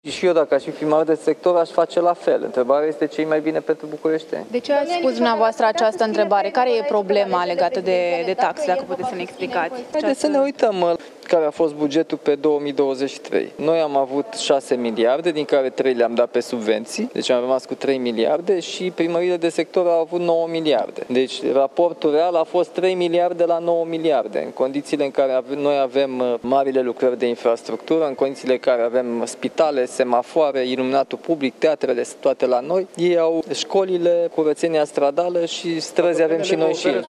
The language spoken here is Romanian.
Și eu, dacă aș fi primar de sector, aș face la fel. Întrebarea este ce e mai bine pentru bucureșteni. De ce ați spus dumneavoastră această întrebare? Care e problema legată de taxe, dacă puteți să ne explicați? Haideți să ne uităm care a fost bugetul pe 2023. Noi am avut 6 miliarde, din care 3 le-am dat pe subvenții, deci am rămas cu 3 miliarde și primările de sector au avut 9 miliarde. Deci raportul real a fost 3 miliarde la 9 miliarde, în condițiile în care noi avem marile lucrări de infrastructură, în condițiile în care avem spitale, semafoare, iluminatul public, teatrele, toate la noi. Ei au școlile, curățenia stradală și străzi avem și noi și ei.